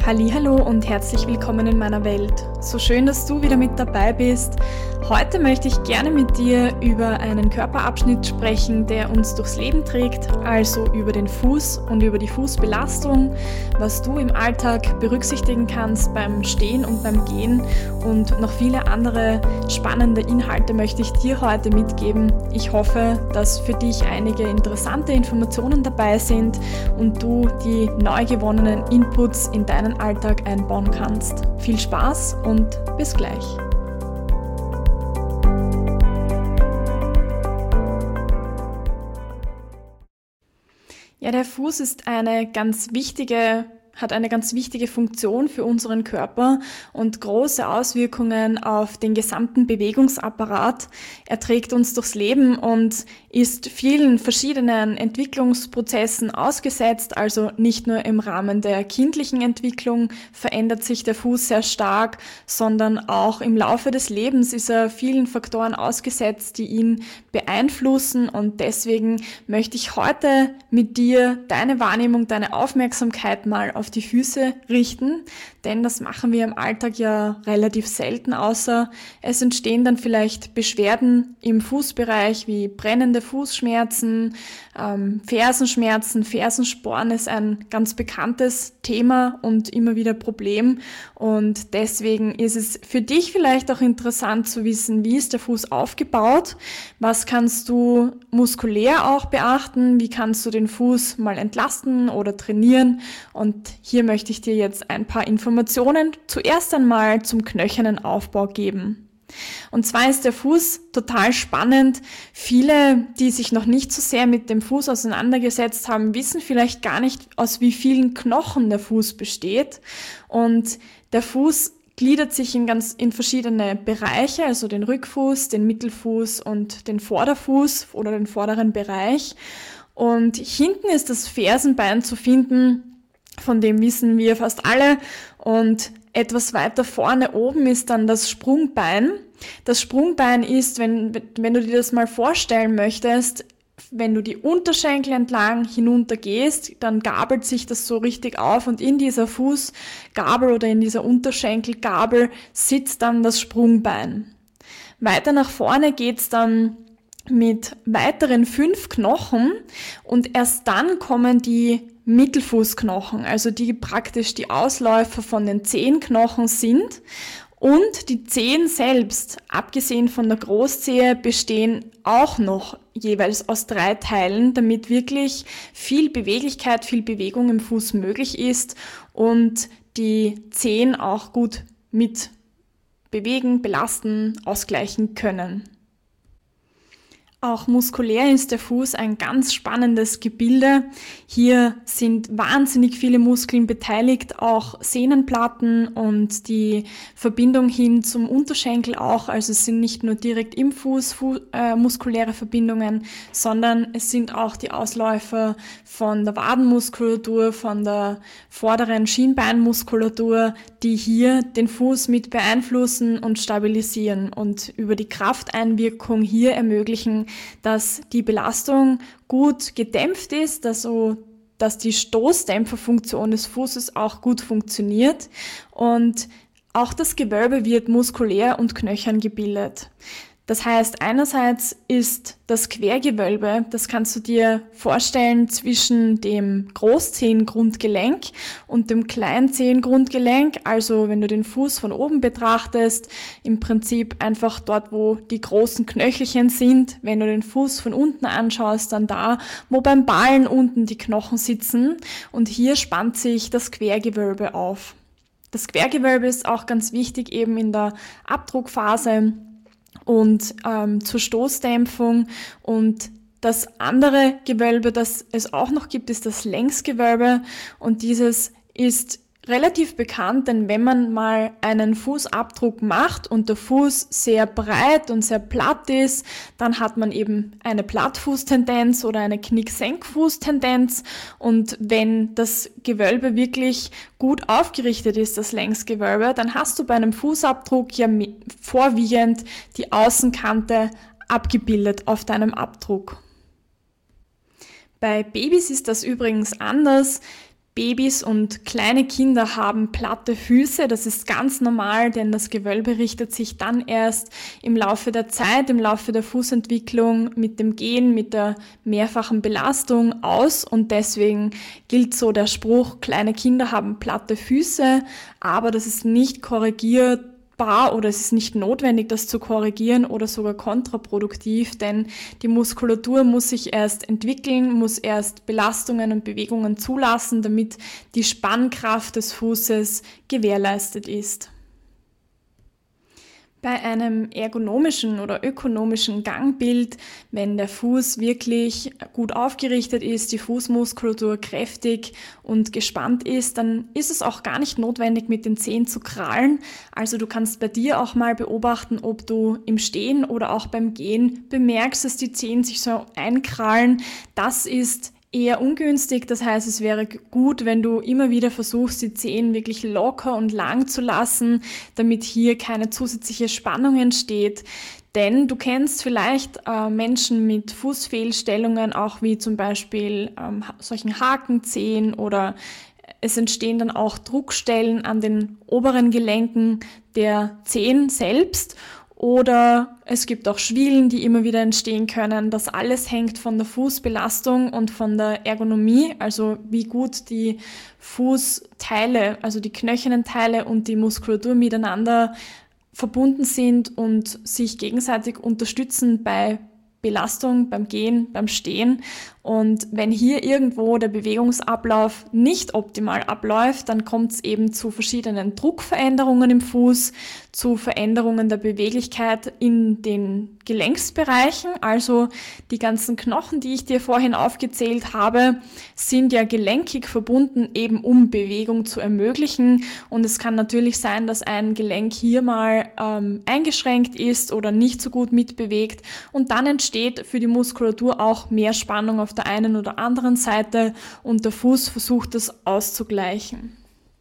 Hallihallo und herzlich willkommen in meiner Welt. So schön, dass du wieder mit dabei bist. Heute möchte ich gerne mit dir über einen Körperabschnitt sprechen, der uns durchs Leben trägt, also über den Fuß und über die Fußbelastung, was du im Alltag berücksichtigen kannst beim Stehen und beim Gehen und noch viele andere spannende Inhalte möchte ich dir heute mitgeben. Ich hoffe, dass für dich einige interessante Informationen dabei sind und du die neu gewonnenen Inputs in deinen Alltag einbauen kannst. Viel Spaß und bis gleich. Ja, der Fuß ist hat eine ganz wichtige Funktion für unseren Körper und große Auswirkungen auf den gesamten Bewegungsapparat. Er trägt uns durchs Leben und ist vielen verschiedenen Entwicklungsprozessen ausgesetzt, also nicht nur im Rahmen der kindlichen Entwicklung verändert sich der Fuß sehr stark, sondern auch im Laufe des Lebens ist er vielen Faktoren ausgesetzt, die ihn beeinflussen, und deswegen möchte ich heute mit dir deine Wahrnehmung, deine Aufmerksamkeit mal auf die Füße richten, denn das machen wir im Alltag ja relativ selten, außer es entstehen dann vielleicht Beschwerden im Fußbereich wie brennende Fußschmerzen, Fersenschmerzen, Fersensporn ist ein ganz bekanntes Thema und immer wieder Problem, und deswegen ist es für dich vielleicht auch interessant zu wissen, wie ist der Fuß aufgebaut, was kannst du muskulär auch beachten, wie kannst du den Fuß mal entlasten oder trainieren, und hier möchte ich dir jetzt ein paar Informationen zuerst einmal zum knöchernen Aufbau geben. Und zwar ist der Fuß total spannend. Viele, die sich noch nicht so sehr mit dem Fuß auseinandergesetzt haben, wissen vielleicht gar nicht, aus wie vielen Knochen der Fuß besteht. Und der Fuß gliedert sich in verschiedene Bereiche, also den Rückfuß, den Mittelfuß und den Vorderfuß oder den vorderen Bereich. Und hinten ist das Fersenbein zu finden, von dem wissen wir fast alle, und etwas weiter vorne oben ist dann das Sprungbein. Das Sprungbein ist, wenn du dir das mal vorstellen möchtest, wenn du die Unterschenkel entlang hinunter gehst, dann gabelt sich das so richtig auf, und in dieser Fußgabel oder in dieser Unterschenkelgabel sitzt dann das Sprungbein. Weiter nach vorne geht's dann mit weiteren 5 Knochen, und erst dann kommen die Mittelfußknochen, also die praktisch die Ausläufer von den Zehenknochen sind, und die Zehen selbst, abgesehen von der Großzehe, bestehen auch noch jeweils aus 3 Teilen, damit wirklich viel Beweglichkeit, viel Bewegung im Fuß möglich ist und die Zehen auch gut mit bewegen, belasten, ausgleichen können. Auch muskulär ist der Fuß ein ganz spannendes Gebilde. Hier sind wahnsinnig viele Muskeln beteiligt, auch Sehnenplatten und die Verbindung hin zum Unterschenkel auch. Also es sind nicht nur direkt im Fuß muskuläre Verbindungen, sondern es sind auch die Ausläufer von der Wadenmuskulatur, von der vorderen Schienbeinmuskulatur, die hier den Fuß mit beeinflussen und stabilisieren und über die Krafteinwirkung hier ermöglichen, dass die Belastung gut gedämpft ist, dass die Stoßdämpferfunktion des Fußes auch gut funktioniert, und auch das Gewölbe wird muskulär und knöchern gebildet. Das heißt, einerseits ist das Quergewölbe, das kannst du dir vorstellen, zwischen dem Großzehengrundgelenk und dem Kleinzehengrundgelenk. Also wenn du den Fuß von oben betrachtest, im Prinzip einfach dort, wo die großen Knöchelchen sind. Wenn du den Fuß von unten anschaust, dann da, wo beim Ballen unten die Knochen sitzen. Und hier spannt sich das Quergewölbe auf. Das Quergewölbe ist auch ganz wichtig eben in der Abdruckphase und zur Stoßdämpfung. Und das andere Gewölbe, das es auch noch gibt, ist das Längsgewölbe, und dieses ist relativ bekannt, denn wenn man mal einen Fußabdruck macht und der Fuß sehr breit und sehr platt ist, dann hat man eben eine Plattfußtendenz oder eine Knicksenkfußtendenz, und wenn das Gewölbe wirklich gut aufgerichtet ist, das Längsgewölbe, dann hast du bei einem Fußabdruck ja vorwiegend die Außenkante abgebildet auf deinem Abdruck. Bei Babys ist das übrigens anders. Babys und kleine Kinder haben platte Füße. Das ist ganz normal, denn das Gewölbe richtet sich dann erst im Laufe der Zeit, im Laufe der Fußentwicklung mit dem Gehen, mit der mehrfachen Belastung aus. Und deswegen gilt so der Spruch, kleine Kinder haben platte Füße, aber das ist nicht korrigierbar oder es ist nicht notwendig, das zu korrigieren oder sogar kontraproduktiv, denn die Muskulatur muss sich erst entwickeln, muss erst Belastungen und Bewegungen zulassen, damit die Spannkraft des Fußes gewährleistet ist. Bei einem ergonomischen oder ökonomischen Gangbild, wenn der Fuß wirklich gut aufgerichtet ist, die Fußmuskulatur kräftig und gespannt ist, dann ist es auch gar nicht notwendig, mit den Zehen zu krallen. Also du kannst bei dir auch mal beobachten, ob du im Stehen oder auch beim Gehen bemerkst, dass die Zehen sich so einkrallen. Das ist eher ungünstig, das heißt, es wäre gut, wenn du immer wieder versuchst, die Zehen wirklich locker und lang zu lassen, damit hier keine zusätzliche Spannung entsteht. Denn du kennst vielleicht Menschen mit Fußfehlstellungen, auch wie zum Beispiel solchen Hakenzehen, oder es entstehen dann auch Druckstellen an den oberen Gelenken der Zehen selbst. Oder es gibt auch Schwielen, die immer wieder entstehen können. Das alles hängt von der Fußbelastung und von der Ergonomie, also wie gut die Fußteile, also die knöchernen Teile und die Muskulatur miteinander verbunden sind und sich gegenseitig unterstützen bei Belastung, beim Gehen, beim Stehen. Und wenn hier irgendwo der Bewegungsablauf nicht optimal abläuft, dann kommt es eben zu verschiedenen Druckveränderungen im Fuß, zu Veränderungen der Beweglichkeit in den Gelenksbereichen. Also die ganzen Knochen, die ich dir vorhin aufgezählt habe, sind ja gelenkig verbunden, eben um Bewegung zu ermöglichen. Und es kann natürlich sein, dass ein Gelenk hier mal eingeschränkt ist oder nicht so gut mitbewegt. Und dann entsteht für die Muskulatur auch mehr Spannung auf der einen oder anderen Seite und der Fuß versucht das auszugleichen.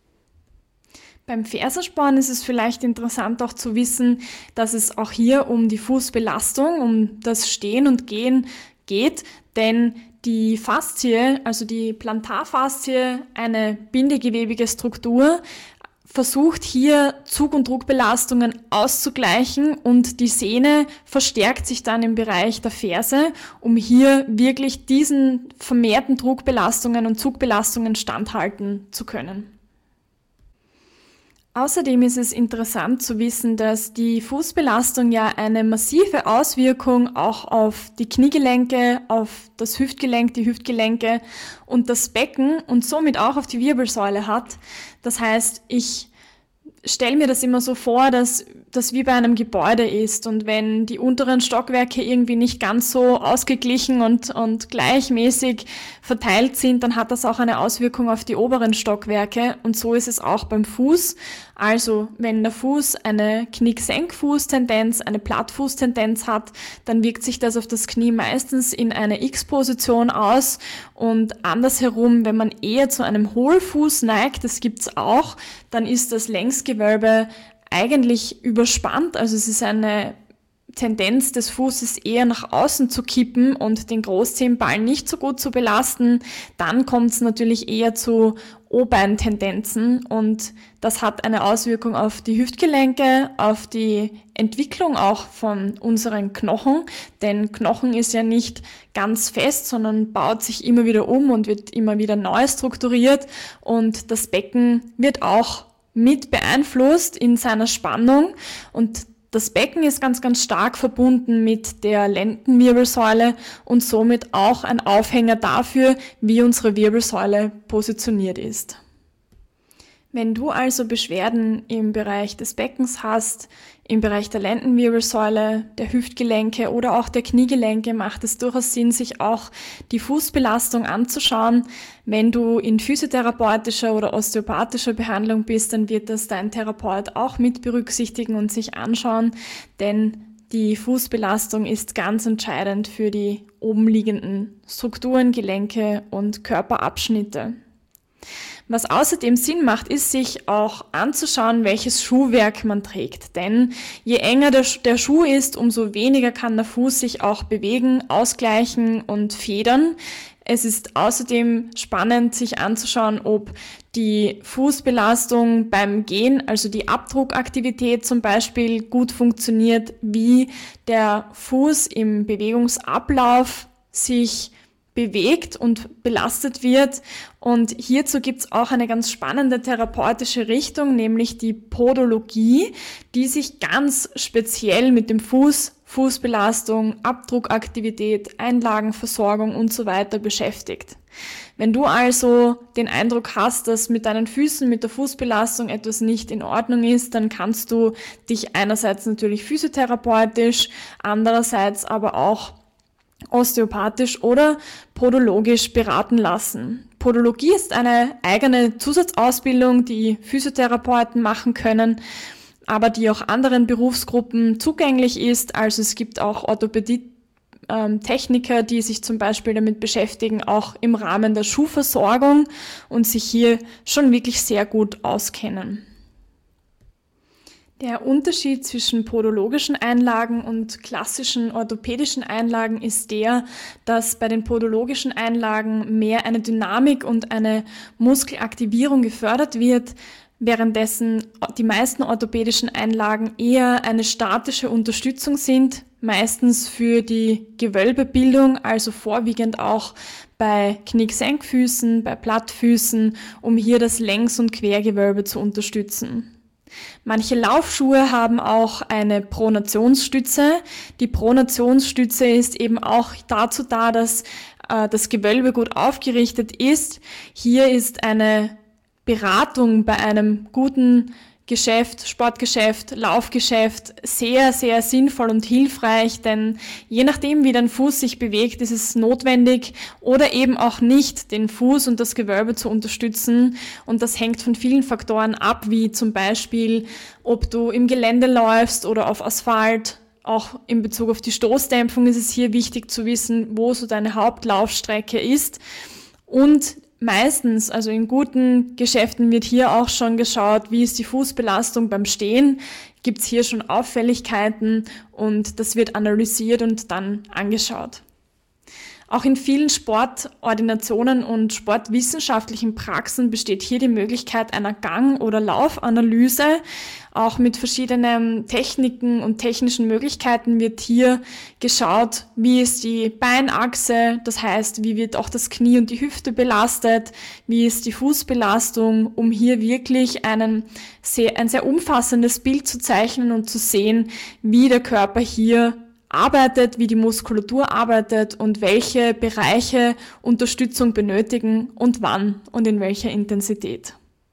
Beim Fersensporn ist es vielleicht interessant auch zu wissen, dass es auch hier um die Fußbelastung, um das Stehen und Gehen geht, denn die Faszie, also die Plantarfaszie, eine bindegewebige Struktur, versucht hier Zug- und Druckbelastungen auszugleichen und die Sehne verstärkt sich dann im Bereich der Ferse, um hier wirklich diesen vermehrten Druckbelastungen und Zugbelastungen standhalten zu können. Außerdem ist es interessant zu wissen, dass die Fußbelastung ja eine massive Auswirkung auch auf die Kniegelenke, auf das Hüftgelenk, die Hüftgelenke und das Becken und somit auch auf die Wirbelsäule hat. Das heißt, ich stelle mir das immer so vor, dass das wie bei einem Gebäude ist und wenn die unteren Stockwerke irgendwie nicht ganz so ausgeglichen und gleichmäßig verteilt sind, dann hat das auch eine Auswirkung auf die oberen Stockwerke und so ist es auch beim Fuß. Also wenn der Fuß eine Knick-Senkfuß-Tendenz, eine Plattfuß-Tendenz hat, dann wirkt sich das auf das Knie meistens in eine X-Position aus und andersherum, wenn man eher zu einem Hohlfuß neigt, das gibt's auch, dann ist das Längsgewölbe eigentlich überspannt, also es ist eine Tendenz des Fußes eher nach außen zu kippen und den Großzehenballen nicht so gut zu belasten, dann kommt es natürlich eher zu O-Bein-Tendenzen und das hat eine Auswirkung auf die Hüftgelenke, auf die Entwicklung auch von unseren Knochen, denn Knochen ist ja nicht ganz fest, sondern baut sich immer wieder um und wird immer wieder neu strukturiert und das Becken wird auch mit beeinflusst in seiner Spannung und das Becken ist ganz, ganz stark verbunden mit der Lendenwirbelsäule und somit auch ein Aufhänger dafür, wie unsere Wirbelsäule positioniert ist. Wenn du also Beschwerden im Bereich des Beckens hast, im Bereich der Lendenwirbelsäule, der Hüftgelenke oder auch der Kniegelenke, macht es durchaus Sinn, sich auch die Fußbelastung anzuschauen. Wenn du in physiotherapeutischer oder osteopathischer Behandlung bist, dann wird das dein Therapeut auch mit berücksichtigen und sich anschauen, denn die Fußbelastung ist ganz entscheidend für die oben liegenden Strukturen, Gelenke und Körperabschnitte. Was außerdem Sinn macht, ist, sich auch anzuschauen, welches Schuhwerk man trägt. Denn je enger der Schuh ist, umso weniger kann der Fuß sich auch bewegen, ausgleichen und federn. Es ist außerdem spannend, sich anzuschauen, ob die Fußbelastung beim Gehen, also die Abdruckaktivität zum Beispiel, gut funktioniert, wie der Fuß im Bewegungsablauf sich bewegt und belastet wird. Und hierzu gibt's auch eine ganz spannende therapeutische Richtung, nämlich die Podologie, die sich ganz speziell mit dem Fußbelastung, Abdruckaktivität, Einlagenversorgung und so weiter beschäftigt. Wenn du also den Eindruck hast, dass mit deinen Füßen, mit der Fußbelastung etwas nicht in Ordnung ist, dann kannst du dich einerseits natürlich physiotherapeutisch, andererseits aber auch osteopathisch oder podologisch beraten lassen. Podologie ist eine eigene Zusatzausbildung, die Physiotherapeuten machen können, aber die auch anderen Berufsgruppen zugänglich ist. Also es gibt auch Orthopädie-Techniker, die sich zum Beispiel damit beschäftigen, auch im Rahmen der Schuhversorgung und sich hier schon wirklich sehr gut auskennen. Der Unterschied zwischen podologischen Einlagen und klassischen orthopädischen Einlagen ist der, dass bei den podologischen Einlagen mehr eine Dynamik und eine Muskelaktivierung gefördert wird, währenddessen die meisten orthopädischen Einlagen eher eine statische Unterstützung sind, meistens für die Gewölbebildung, also vorwiegend auch bei Knick-Senkfüßen, bei Plattfüßen, um hier das Längs- und Quergewölbe zu unterstützen. Manche Laufschuhe haben auch eine Pronationsstütze. Die Pronationsstütze ist eben auch dazu da, dass das Gewölbe gut aufgerichtet ist. Hier ist eine Beratung bei einem guten Geschäft, Sportgeschäft, Laufgeschäft sehr, sehr sinnvoll und hilfreich, denn je nachdem, wie dein Fuß sich bewegt, ist es notwendig oder eben auch nicht, den Fuß und das Gewölbe zu unterstützen. Und das hängt von vielen Faktoren ab, wie zum Beispiel, ob du im Gelände läufst oder auf Asphalt. Auch in Bezug auf die Stoßdämpfung ist es hier wichtig zu wissen, wo so deine Hauptlaufstrecke ist. Und meistens, also in guten Geschäften wird hier auch schon geschaut, wie ist die Fußbelastung beim Stehen, gibt es hier schon Auffälligkeiten und das wird analysiert und dann angeschaut. Auch in vielen Sportordinationen und sportwissenschaftlichen Praxen besteht hier die Möglichkeit einer Gang- oder Laufanalyse. Auch mit verschiedenen Techniken und technischen Möglichkeiten wird hier geschaut, wie ist die Beinachse, das heißt, wie wird auch das Knie und die Hüfte belastet, wie ist die Fußbelastung, um hier wirklich ein sehr umfassendes Bild zu zeichnen und zu sehen, wie der Körper hier arbeitet, wie die Muskulatur arbeitet und welche Bereiche Unterstützung benötigen und wann und in welcher Intensität.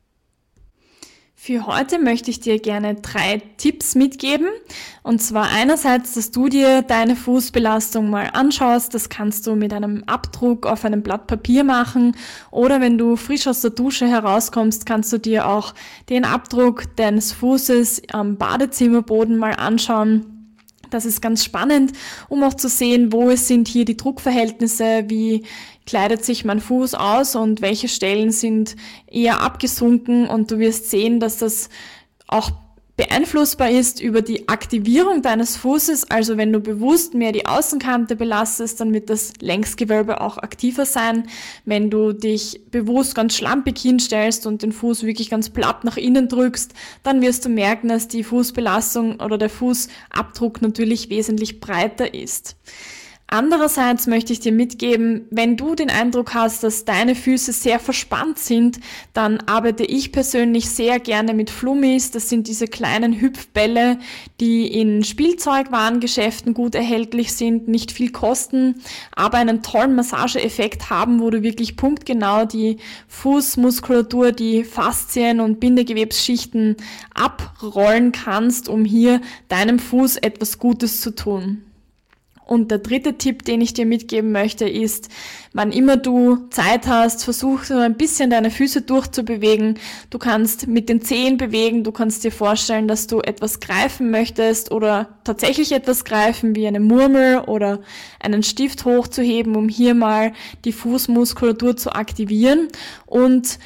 Für heute möchte ich dir gerne 3 Tipps mitgeben. Und zwar einerseits, dass du dir deine Fußbelastung mal anschaust. Das kannst du mit einem Abdruck auf einem Blatt Papier machen. Oder wenn du frisch aus der Dusche herauskommst, kannst du dir auch den Abdruck deines Fußes am Badezimmerboden mal anschauen. Das ist ganz spannend, um auch zu sehen, wo sind hier die Druckverhältnisse, wie kleidet sich mein Fuß aus und welche Stellen sind eher abgesunken, und du wirst sehen, dass das auch beeinflussbar ist über die Aktivierung deines Fußes. Also wenn du bewusst mehr die Außenkante belastest, dann wird das Längsgewölbe auch aktiver sein. Wenn du dich bewusst ganz schlampig hinstellst und den Fuß wirklich ganz platt nach innen drückst, dann wirst du merken, dass die Fußbelastung oder der Fußabdruck natürlich wesentlich breiter ist. Andererseits möchte ich dir mitgeben, wenn du den Eindruck hast, dass deine Füße sehr verspannt sind, dann arbeite ich persönlich sehr gerne mit Flummis. Das sind diese kleinen Hüpfbälle, die in Spielzeugwarengeschäften gut erhältlich sind, nicht viel kosten, aber einen tollen Massageeffekt haben, wo du wirklich punktgenau die Fußmuskulatur, die Faszien und Bindegewebsschichten abrollen kannst, um hier deinem Fuß etwas Gutes zu tun. Und der 3. Tipp, den ich dir mitgeben möchte, ist, wann immer du Zeit hast, versuch so ein bisschen deine Füße durchzubewegen. Du kannst mit den Zehen bewegen, du kannst dir vorstellen, dass du etwas greifen möchtest oder tatsächlich etwas greifen, wie eine Murmel oder einen Stift hochzuheben, um hier mal die Fußmuskulatur zu aktivieren. Und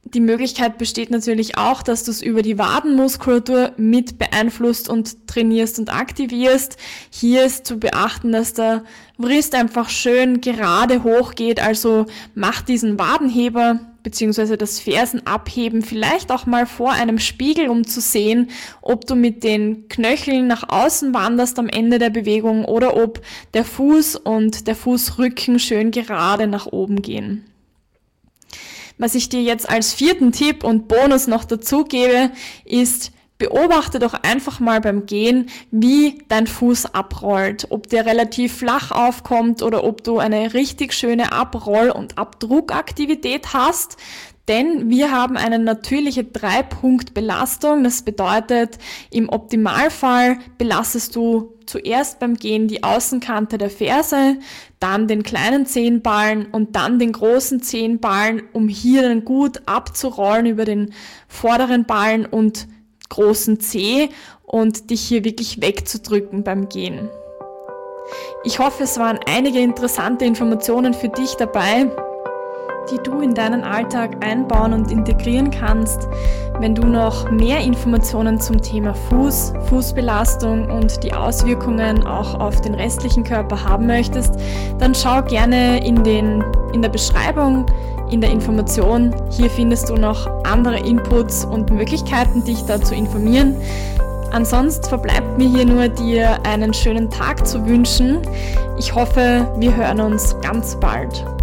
Die Möglichkeit besteht natürlich auch, dass du es über die Wadenmuskulatur mit beeinflusst und trainierst und aktivierst. Hier ist zu beachten, dass der Wrist einfach schön gerade hochgeht, also mach diesen Wadenheber bzw. das Fersenabheben vielleicht auch mal vor einem Spiegel, um zu sehen, ob du mit den Knöcheln nach außen wanderst am Ende der Bewegung oder ob der Fuß und der Fußrücken schön gerade nach oben gehen. Was ich dir jetzt als 4. Tipp und Bonus noch dazu gebe, ist, beobachte doch einfach mal beim Gehen, wie dein Fuß abrollt. Ob der relativ flach aufkommt oder ob du eine richtig schöne Abroll- und Abdruckaktivität hast. Denn wir haben eine natürliche 3-Punkt-Belastung. Das bedeutet, im Optimalfall belastest du zuerst beim Gehen die Außenkante der Ferse, dann den kleinen Zehenballen und dann den großen Zehenballen, um hier dann gut abzurollen über den vorderen Ballen und großen Zeh und dich hier wirklich wegzudrücken beim Gehen. Ich hoffe, es waren einige interessante Informationen für dich dabei, die du in deinen Alltag einbauen und integrieren kannst. Wenn du noch mehr Informationen zum Thema Fußbelastung und die Auswirkungen auch auf den restlichen Körper haben möchtest, dann schau gerne in der Beschreibung, in der Information. Hier findest du noch andere Inputs und Möglichkeiten, dich da zu informieren. Ansonsten verbleibt mir hier nur, dir einen schönen Tag zu wünschen. Ich hoffe, wir hören uns ganz bald.